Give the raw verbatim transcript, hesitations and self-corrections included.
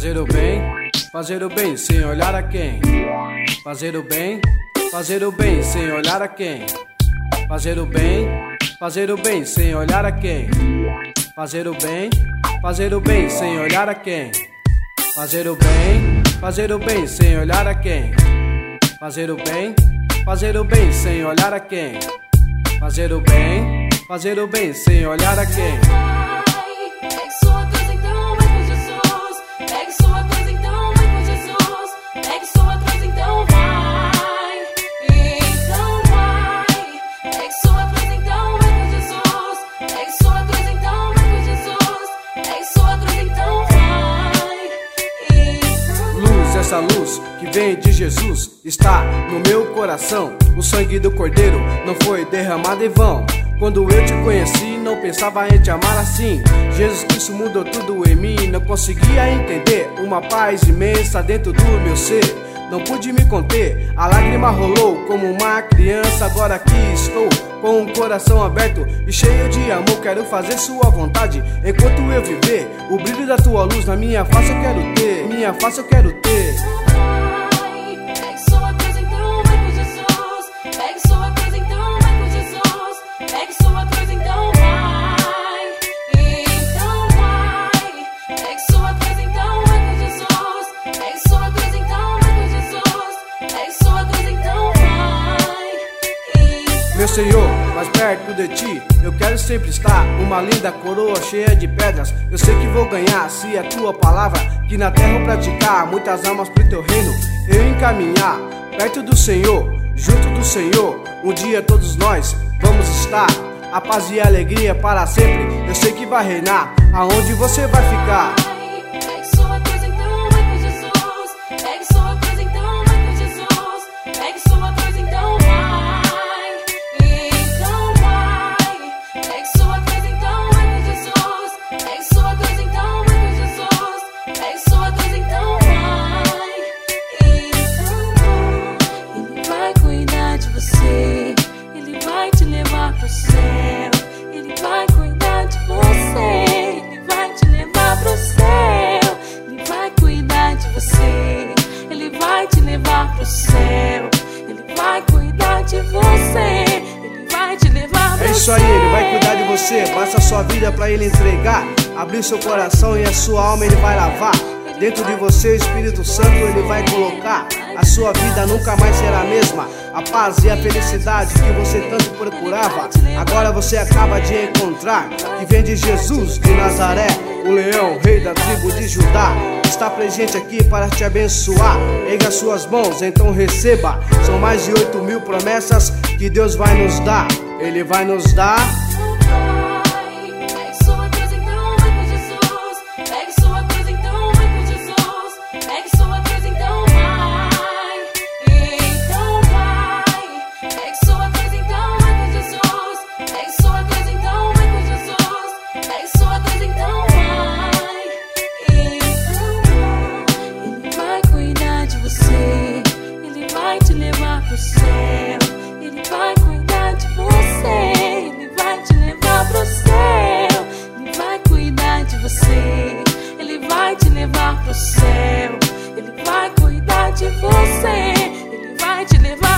Fazer o bem, fazer o bem sem olhar a quem. Fazer o bem, fazer o bem sem olhar a quem. Fazer o bem, fazer o bem sem olhar a quem. Fazer o bem, fazer o bem sem olhar a quem. Fazer o bem, fazer o bem sem olhar a quem. Fazer o bem, fazer o bem sem olhar a quem. Fazer o bem, fazer o bem sem olhar a quem. Essa luz que vem de Jesus está no meu coração. O sangue do Cordeiro não foi derramado em vão. Quando eu te conheci, não pensava em te amar assim. Jesus Cristo mudou tudo em mim. Não conseguia entender uma paz imensa dentro do meu ser. Não pude me conter, a lágrima rolou como uma criança. Agora aqui estou com o coração aberto e cheio de amor. Quero fazer sua vontade enquanto eu viver. O brilho da tua luz na minha face eu quero ter. Minha face eu quero ter. Meu Senhor, mais perto de ti, eu quero sempre estar. Uma linda coroa cheia de pedras, eu sei que vou ganhar. Se a tua palavra, que na terra eu praticar, muitas almas pro teu reino eu encaminhar. Perto do Senhor, junto do Senhor, um dia todos nós vamos estar. A paz e a alegria para sempre, eu sei que vai reinar. Aonde você vai ficar? Ele vai te levar pro céu, Ele vai cuidar de você, Ele vai te levar pro céu, Ele vai cuidar de você, Ele vai te levar pro céu, Ele vai cuidar de você, Ele vai te levar pro céu. É isso aí, Ele vai cuidar de você, basta a sua vida pra Ele entregar. Abrir seu coração e a sua alma Ele vai lavar. Dentro de você o Espírito Santo Ele vai colocar. A sua vida nunca mais será a mesma. A paz e a felicidade que você tanto procurava, agora você acaba de encontrar. Que vem de Jesus de Nazaré, o leão, rei da tribo de Judá. Está presente aqui para te abençoar. Erga suas mãos, então receba. São mais de oito mil promessas que Deus vai nos dar. Ele vai nos dar. Ele vai te levar pro céu, Ele vai cuidar de você, Ele vai te levar pro céu, Ele vai cuidar de você, Ele vai te levar pro céu, Ele vai cuidar de você, Ele vai te levar